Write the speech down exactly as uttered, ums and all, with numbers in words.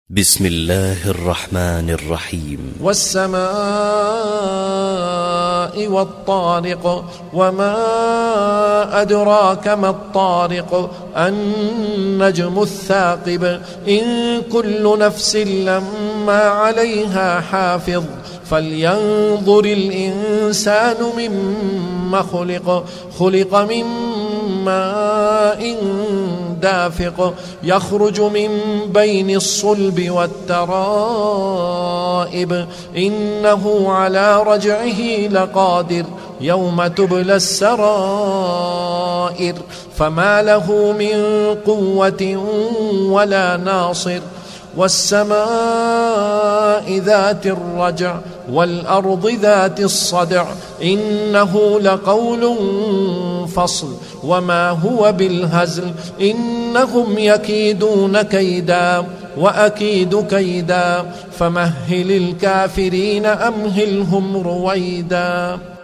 بسم الله الرحمن الرحيم. والسماء والطارق وما أدراك ما الطارق النجم الثاقب إن كل نفس لما عليها حافظ فلينظر الإنسان مما خلق خلق من ماء دافق يخرج من بين الصلب والترائب إنه على رجعه لقادر يوم تبلى السرائر فما له من قوة ولا ناصر والسماء ذات الرجع والأرض ذات الصدع إنه لقول فصل وما هو بالهزل إنهم يكيدون كيدا وأكيد كيدا فمهل الكافرين أمهلهم رويدا.